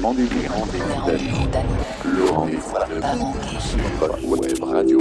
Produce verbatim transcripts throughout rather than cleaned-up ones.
rendez-vous d'amis. Le rendez-vous sur votre web radio.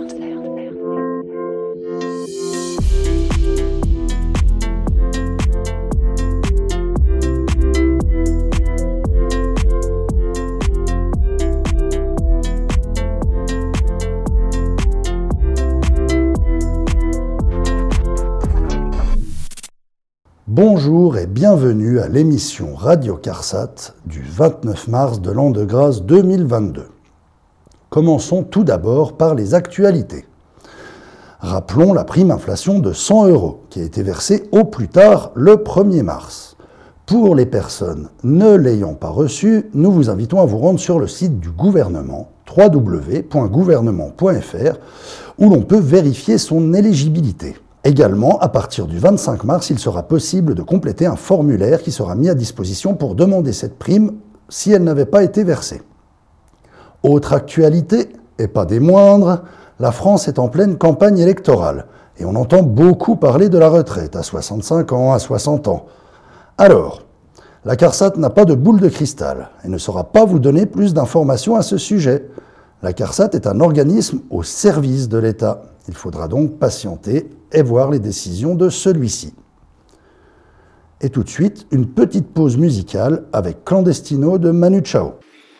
Bonjour et bienvenue à l'émission Radio CARSAT du vingt-neuf mars de l'an de grâce deux mille vingt-deux. Commençons tout d'abord par les actualités. Rappelons la prime inflation de cent euros qui a été versée au plus tard le premier mars. Pour les personnes ne l'ayant pas reçue, nous vous invitons à vous rendre sur le site du gouvernement w w w point gouvernement point f r où l'on peut vérifier son éligibilité. Également, à partir du vingt-cinq mars, il sera possible de compléter un formulaire qui sera mis à disposition pour demander cette prime si elle n'avait pas été versée. Autre actualité, et pas des moindres, la France est en pleine campagne électorale et on entend beaucoup parler de la retraite à soixante-cinq ans, à soixante ans. Alors, la CARSAT n'a pas de boule de cristal et ne saura pas vous donner plus d'informations à ce sujet. La CARSAT est un organisme au service de l'État. Il faudra donc patienter et voir les décisions de celui-ci. Et tout de suite, une petite pause musicale avec Clandestino de Manu Chao.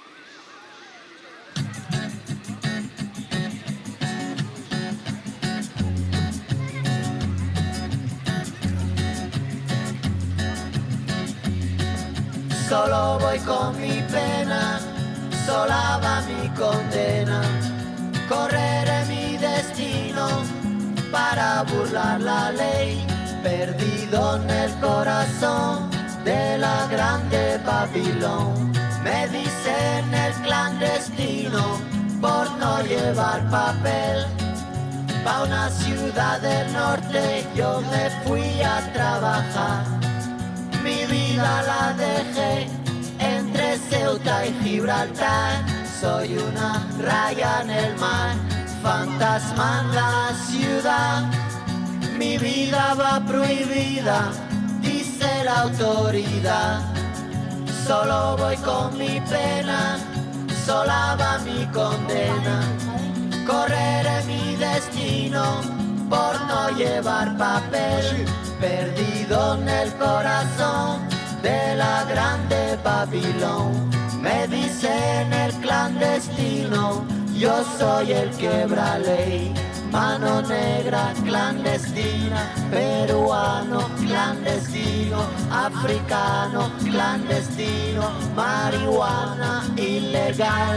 Solo voy con mi pena, sola va mi condena. Correré mi destino para burlar la ley, perdido en el corazón de la grande Babilón. Me dicen el clandestino por no llevar papel. Pa' una ciudad del norte yo me fui a trabajar. Mi vida la dejé entre Ceuta y Gibraltar. Soy una raya en el mar, fantasma en la ciudad. Mi vida va prohibida, dice la autoridad. Solo voy con mi pena, sola va mi condena. Correré mi destino por no llevar papel. Perdido en el corazón de la grande Babilón. Me dicen el clandestino, yo soy el quebra ley. Mano negra clandestina, peruano clandestino, africano clandestino, marihuana ilegal.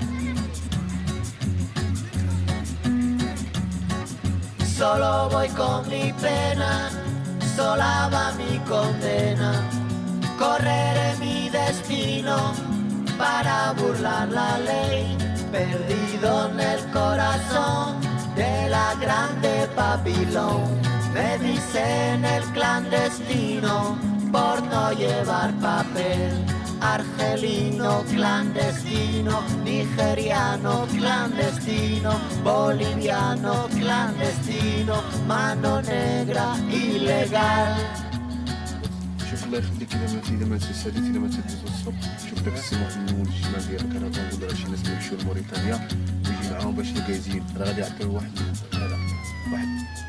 Solo voy con mi pena, sola va mi condena. Correré mi destino para burlar la ley, perdido en el corazón de la grande Babilón. Me dicen el clandestino por no llevar papel. Argelino clandestino, nigeriano clandestino, boliviano clandestino, mano negra ilegal. شوف الله يخليك اذا ما اذا ما تساليت اذا ما تدوز الصبح شوف داك السمو في النمو الشمال ديالك انا كنقول راه شي ناس كيمشيو لموريتانيا ويجي معاهم باش الكازين راه غادي يعطيو واحد هذا واحد.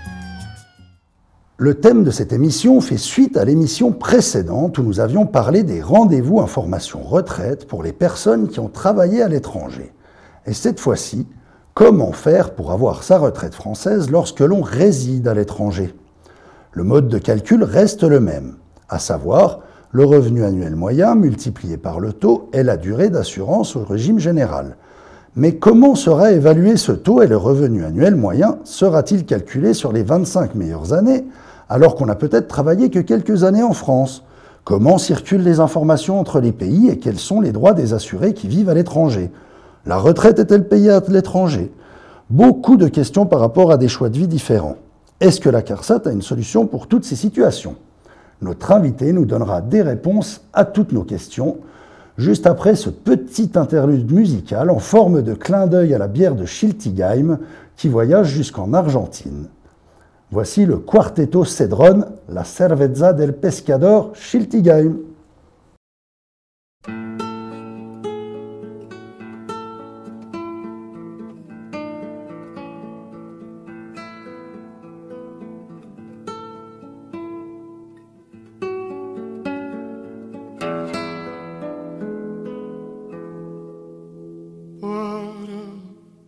Le thème de cette émission fait suite à l'émission précédente où nous avions parlé des rendez-vous information retraite pour les personnes qui ont travaillé à l'étranger. Et cette fois-ci, comment faire pour avoir sa retraite française lorsque l'on réside à l'étranger ? Le mode de calcul reste le même, à savoir le revenu annuel moyen multiplié par le taux et la durée d'assurance au régime général. Mais comment sera évalué ce taux et le revenu annuel moyen sera-t-il calculé sur les vingt-cinq meilleures années alors qu'on n'a peut-être travaillé que quelques années en France ? Comment circulent les informations entre les pays et quels sont les droits des assurés qui vivent à l'étranger ? La retraite est-elle payée à l'étranger ? Beaucoup de questions par rapport à des choix de vie différents. Est-ce que la CARSAT a une solution pour toutes ces situations ? Notre invité nous donnera des réponses à toutes nos questions, juste après ce petit interlude musical en forme de clin d'œil à la bière de Schiltigheim qui voyage jusqu'en Argentine. Voici le Quartetto Cedron, la Cerveza del Pescador Schiltigheim.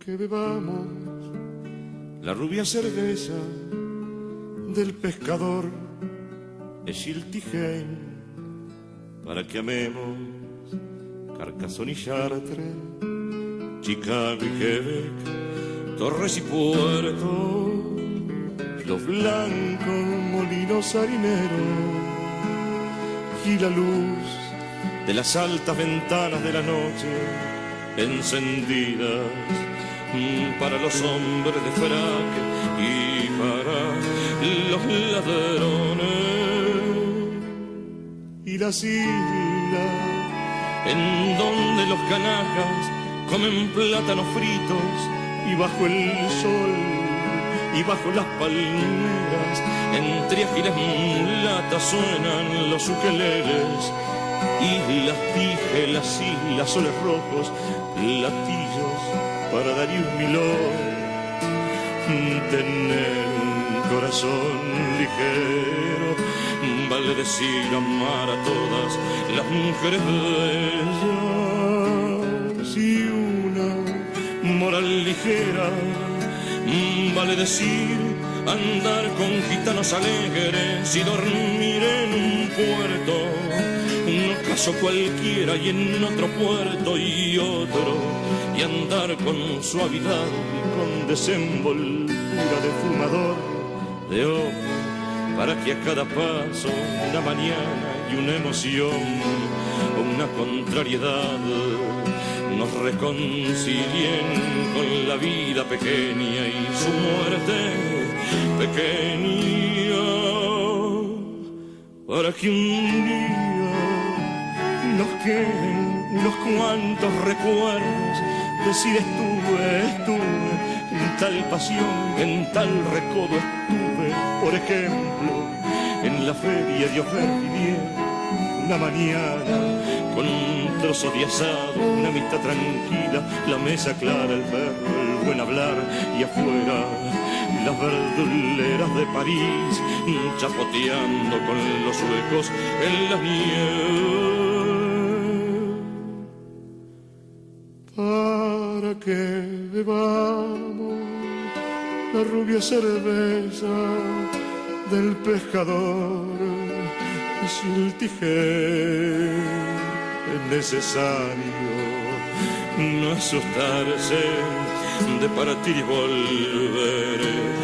que bebamos la rubia cerveza del pescador de Schiltigheim, para que amemos Carcassonne y Chartres, Chicago y Quebec, Torres y Puerto, los blancos molinos harineros y la luz de las altas ventanas de la noche encendidas para los hombres de frac y para los ladrones, y las islas en donde los canacas comen plátanos fritos y bajo el sol y bajo las palmeras entre ágiles mulatas suenan los ukeleles. Islas, dije, las islas, soles rojos, latillos para Darío Milón. Tener un corazón ligero vale decir amar a todas las mujeres bellas. Y una moral ligera vale decir andar con gitanos alegres y dormir en un puerto. Un caso cualquiera y en otro puerto y otro, y andar con suavidad y con desenvoltura de fumador de ojo, para que a cada paso una mañana y una emoción o una contrariedad nos reconcilien con la vida pequeña y su muerte pequeña, para que un día nos queden unos cuantos recuerdos, decir estuve, estuve en tal pasión, en tal recodo estuve, por ejemplo, en la feria de Auvergne, una mañana con un trozo de asado, una amistad tranquila, la mesa clara, el perro, el buen hablar, y afuera las verduleras de París, chapoteando con los suecos en la nieve. Para que bebamos la rubia cerveza del pescador de Schiltigheim, es necesario no asustarse de partir y volver,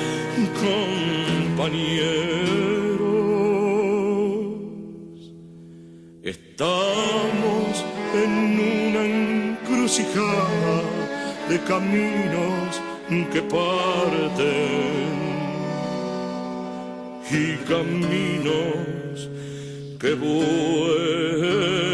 compañeros. Estamos en una encrucijada de caminos que parten y caminos que vuelven.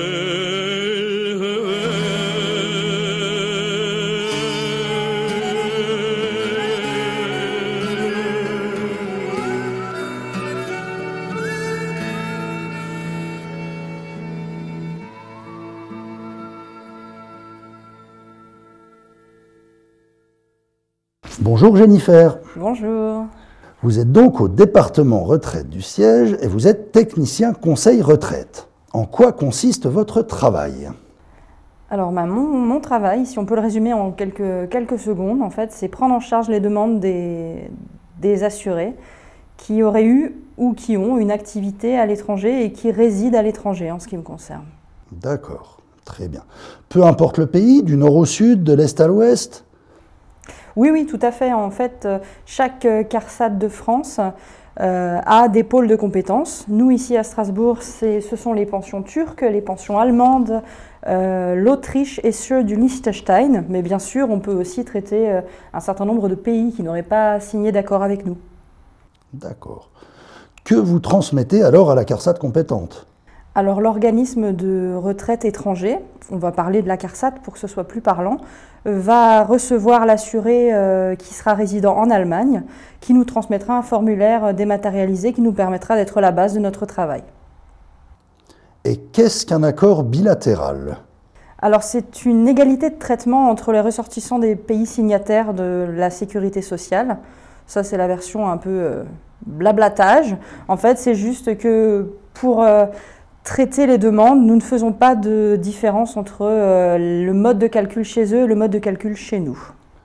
Bonjour Jennifer. Bonjour. Vous êtes donc au département retraite du siège et vous êtes technicien conseil retraite. En quoi consiste votre travail ? Alors bah, mon, mon travail, si on peut le résumer en quelques, quelques secondes, en fait, c'est prendre en charge les demandes des, des assurés qui auraient eu ou qui ont une activité à l'étranger et qui résident à l'étranger en ce qui me concerne. D'accord, très bien. Peu importe le pays, du nord au sud, de l'est à l'ouest ? Oui, oui, tout à fait. En fait, chaque CARSAT de France euh, a des pôles de compétences. Nous, ici à Strasbourg, c'est, ce sont les pensions turques, les pensions allemandes, euh, l'Autriche et ceux du Liechtenstein. Mais bien sûr, on peut aussi traiter euh, un certain nombre de pays qui n'auraient pas signé d'accord avec nous. D'accord. Que vous transmettez alors à la CARSAT compétente ? Alors l'organisme de retraite étranger, on va parler de la CARSAT pour que ce soit plus parlant, va recevoir l'assuré euh, qui sera résident en Allemagne, qui nous transmettra un formulaire dématérialisé qui nous permettra d'être la base de notre travail. Et qu'est-ce qu'un accord bilatéral ? Alors c'est une égalité de traitement entre les ressortissants des pays signataires de la sécurité sociale. Ça c'est la version un peu euh, blablatage. En fait c'est juste que pour... Euh, traiter les demandes, nous ne faisons pas de différence entre euh, le mode de calcul chez eux et le mode de calcul chez nous.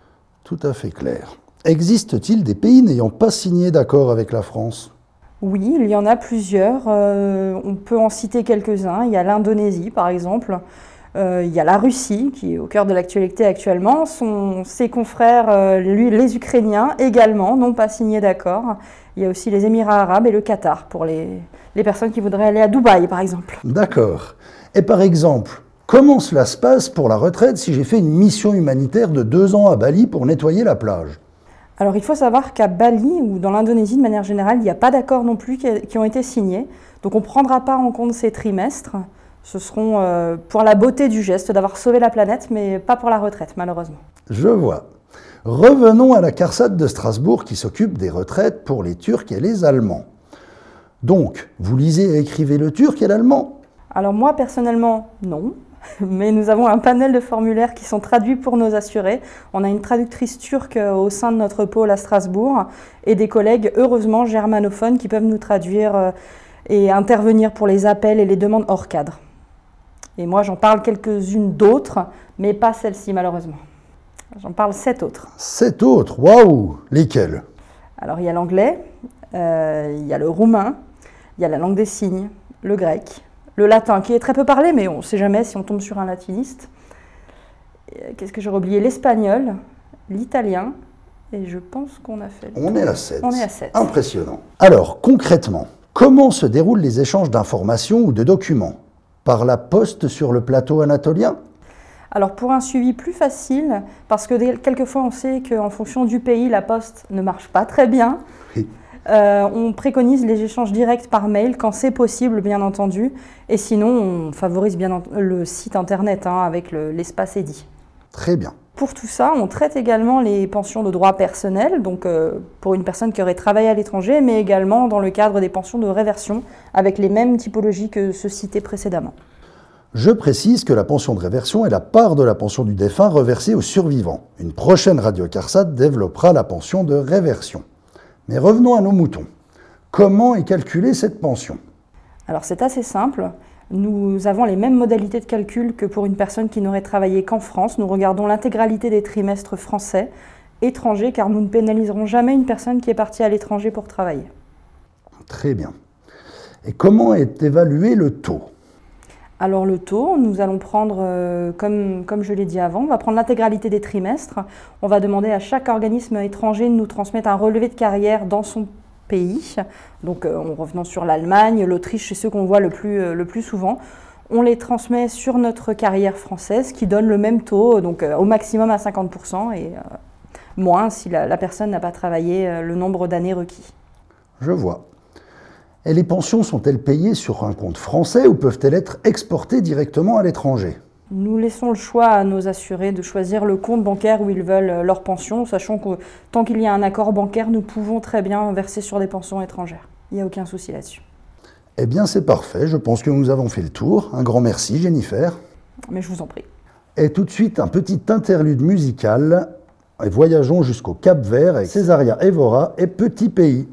Tout à fait clair. Existe-t-il des pays n'ayant pas signé d'accord avec la France ? Oui, il y en a plusieurs. Euh, on peut en citer quelques-uns. Il y a l'Indonésie, par exemple. Euh, il y a la Russie, qui est au cœur de l'actualité actuellement. Son, ses confrères, euh, lui, les Ukrainiens, également, n'ont pas signé d'accord. Il y a aussi les Émirats arabes et le Qatar, pour les, les personnes qui voudraient aller à Dubaï, par exemple. D'accord. Et par exemple, comment cela se passe pour la retraite si j'ai fait une mission humanitaire de deux ans à Bali pour nettoyer la plage ? Alors, il faut savoir qu'à Bali, ou dans l'Indonésie de manière générale, il n'y a pas d'accords non plus qui, qui ont été signés. Donc, on ne prendra pas en compte ces trimestres. Ce seront euh, pour la beauté du geste d'avoir sauvé la planète, mais pas pour la retraite, malheureusement. Je vois. Revenons à la CARSAT de Strasbourg qui s'occupe des retraites pour les Turcs et les Allemands. Donc, vous lisez et écrivez le turc et l'allemand ? Alors moi, personnellement, non. Mais nous avons un panel de formulaires qui sont traduits pour nos assurés. On a une traductrice turque au sein de notre pôle à Strasbourg et des collègues, heureusement, germanophones qui peuvent nous traduire et intervenir pour les appels et les demandes hors cadre. Et moi, j'en parle quelques-unes d'autres, mais pas celle-ci, malheureusement. J'en parle sept autres. Sept autres, waouh! Lesquelles? Alors, il y a l'anglais, euh, il y a le roumain, il y a la langue des signes, le grec, le latin, qui est très peu parlé, mais on ne sait jamais si on tombe sur un latiniste. Qu'est-ce que j'aurais oublié? L'espagnol, l'italien, et je pense qu'on a fait... On est à sept. On est à sept. Impressionnant. Alors, concrètement, comment se déroulent les échanges d'informations ou de documents? Par la poste sur le plateau anatolien? Alors, pour un suivi plus facile, parce que quelquefois on sait qu'en fonction du pays, la poste ne marche pas très bien, oui. euh, on préconise les échanges directs par mail quand c'est possible, bien entendu, et sinon on favorise bien le site internet hein, avec le, l'espace édit. Très bien. Pour tout ça, on traite également les pensions de droit personnel, donc euh, pour une personne qui aurait travaillé à l'étranger, mais également dans le cadre des pensions de réversion, avec les mêmes typologies que ceux cités précédemment. Je précise que la pension de réversion est la part de la pension du défunt reversée aux survivants. Une prochaine Radio CARSAT développera la pension de réversion. Mais revenons à nos moutons. Comment est calculée cette pension? Alors c'est assez simple. Nous avons les mêmes modalités de calcul que pour une personne qui n'aurait travaillé qu'en France. Nous regardons l'intégralité des trimestres français, étrangers, car nous ne pénaliserons jamais une personne qui est partie à l'étranger pour travailler. Très bien. Et comment est évalué le taux? Alors le taux, nous allons prendre, euh, comme, comme je l'ai dit avant, on va prendre l'intégralité des trimestres. On va demander à chaque organisme étranger de nous transmettre un relevé de carrière dans son pays. Donc euh, en revenant sur l'Allemagne, l'Autriche, c'est ceux qu'on voit le plus, euh, le plus souvent. On les transmet sur notre carrière française qui donne le même taux, donc euh, au maximum à cinquante pour cent et euh, moins si la, la personne n'a pas travaillé euh, le nombre d'années requis. Je vois. Et les pensions sont-elles payées sur un compte français ou peuvent-elles être exportées directement à l'étranger? Nous laissons le choix à nos assurés de choisir le compte bancaire où ils veulent leur pension, sachant que tant qu'il y a un accord bancaire, nous pouvons très bien verser sur des pensions étrangères. Il n'y a aucun souci là-dessus. Eh bien, c'est parfait. Je pense que nous avons fait le tour. Un grand merci, Jennifer. Mais je vous en prie. Et tout de suite, un petit interlude musical. Et voyageons jusqu'au Cap-Vert avec Césaria Évora et Petit Pays.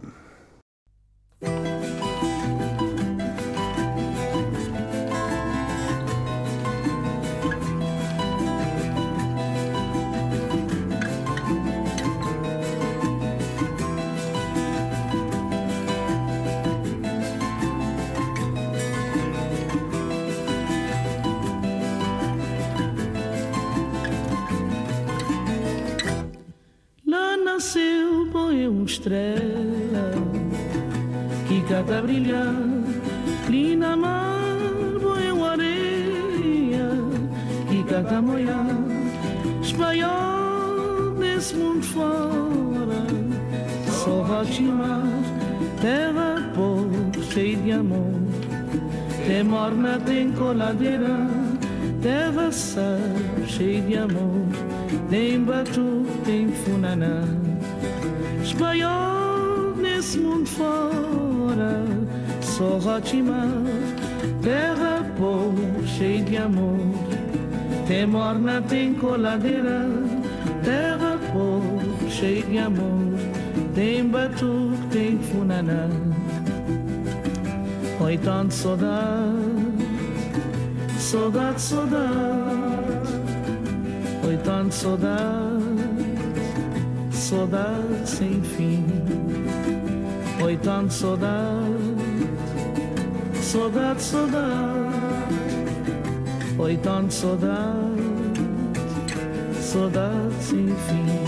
Nasceu, põe uma estrela que cata brilhar, linda mar, põe uma areia que cata moiar, espanhol nesse mundo fora, só rotimar, terra pobre, cheia de amor, tem morna, tem coladeira, terra sal, cheia de amor, tem batu, tem funaná. Espanhol nesse mundo fora, só rotimar, terra pobre, cheia de amor, tem morna, tem coladeira, terra pobre, cheia de amor, tem batuque, tem funaná. Oi, tanto saudade, saudade, saudade, oi, tanto saudade, saudade sem fim. Oi, tanta saudade, saudade, saudade. Oi, tanta saudade, saudade sem fim.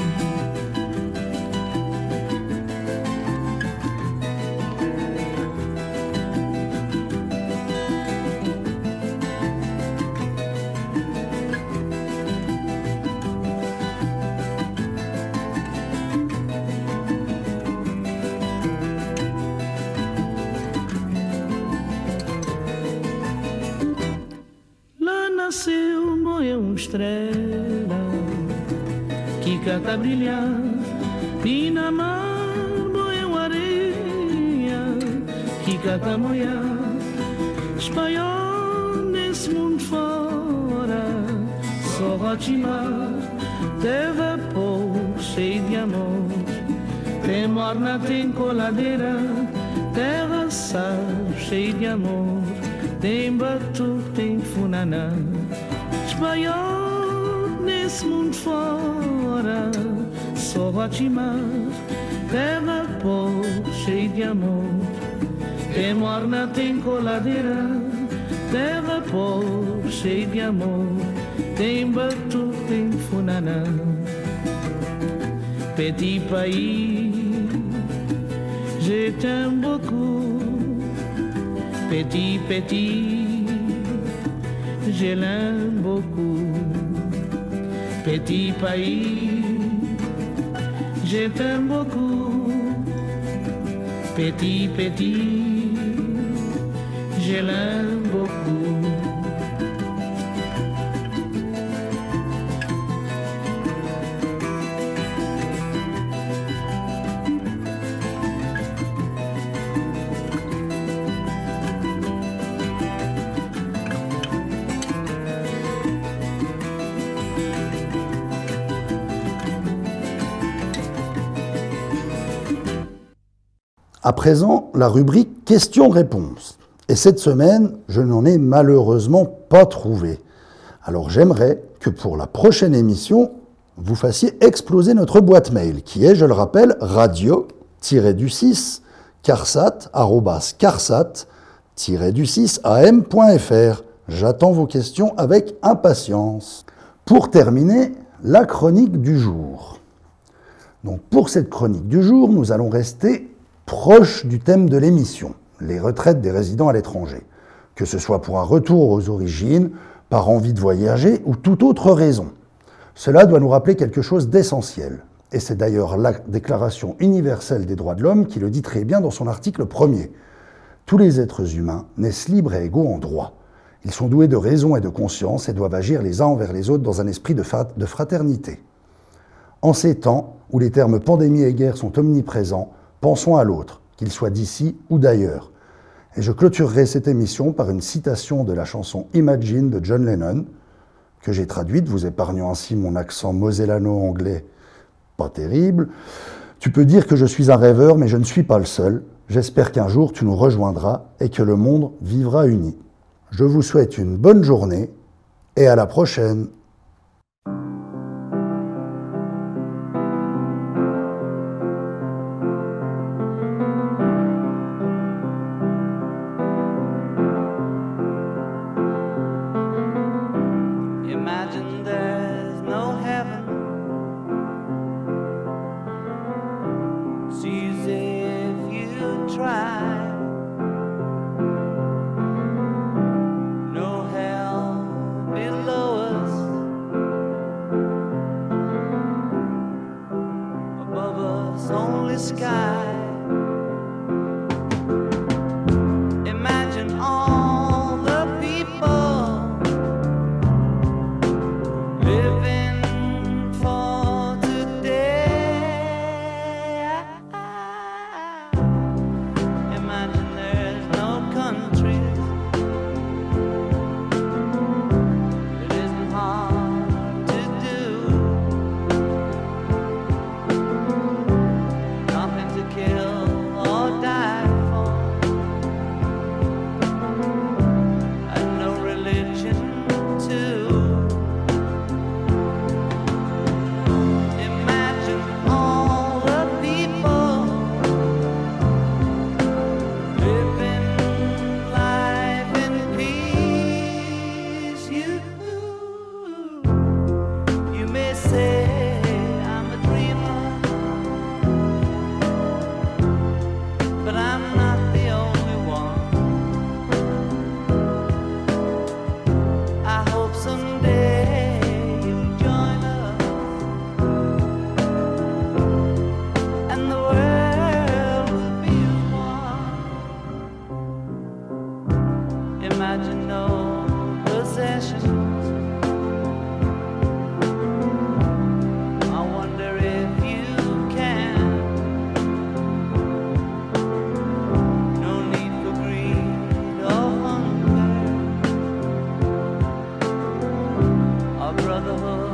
Nasceu, morreu uma estrela que canta brilhar, e na mar morreu areia que canta molhar. Espanhol nesse mundo fora, só Rotimar teve pouco cheio de amor. Tem morna, tem coladeira, terra sal cheio de amor. Tem batu, tem funaná. Espanhol nesse mundo fora, só Rotimar, terra pouco cheio de amor. Tem morna, tem coladeira, terra pouco cheio de amor. Tem batu, tem funaná. Petit pays, je t'aime beaucoup. Petit, petit, je l'aime beaucoup. Petit pays, je t'aime beaucoup. Petit, petit, je l'aime beaucoup. À présent, la rubrique questions-réponses. Et cette semaine, je n'en ai malheureusement pas trouvé. Alors j'aimerais que pour la prochaine émission, vous fassiez exploser notre boîte mail, qui est, je le rappelle, radio du six carsat arobase carsat du six a m point f r. J'attends vos questions avec impatience. Pour terminer, la chronique du jour. Donc pour cette chronique du jour, nous allons rester proche du thème de l'émission, les retraites des résidents à l'étranger, que ce soit pour un retour aux origines, par envie de voyager ou toute autre raison. Cela doit nous rappeler quelque chose d'essentiel, et c'est d'ailleurs la Déclaration universelle des droits de l'homme qui le dit très bien dans son article premier. Tous les êtres humains naissent libres et égaux en droit. Ils sont doués de raison et de conscience et doivent agir les uns envers les autres dans un esprit de fraternité. En ces temps où les termes pandémie et guerre sont omniprésents, pensons à l'autre, qu'il soit d'ici ou d'ailleurs. Et je clôturerai cette émission par une citation de la chanson Imagine de John Lennon, que j'ai traduite, vous épargnant ainsi mon accent mosellano-anglais pas terrible. Tu peux dire que je suis un rêveur, mais je ne suis pas le seul. J'espère qu'un jour tu nous rejoindras et que le monde vivra uni. Je vous souhaite une bonne journée et à la prochaine. Imagine there's no heaven. It's easy if you try. No hell below us. Above us only sky. Imagine all the people living for today. Imagine there's no countries. It isn't hard to do. Nothing to our brotherhood.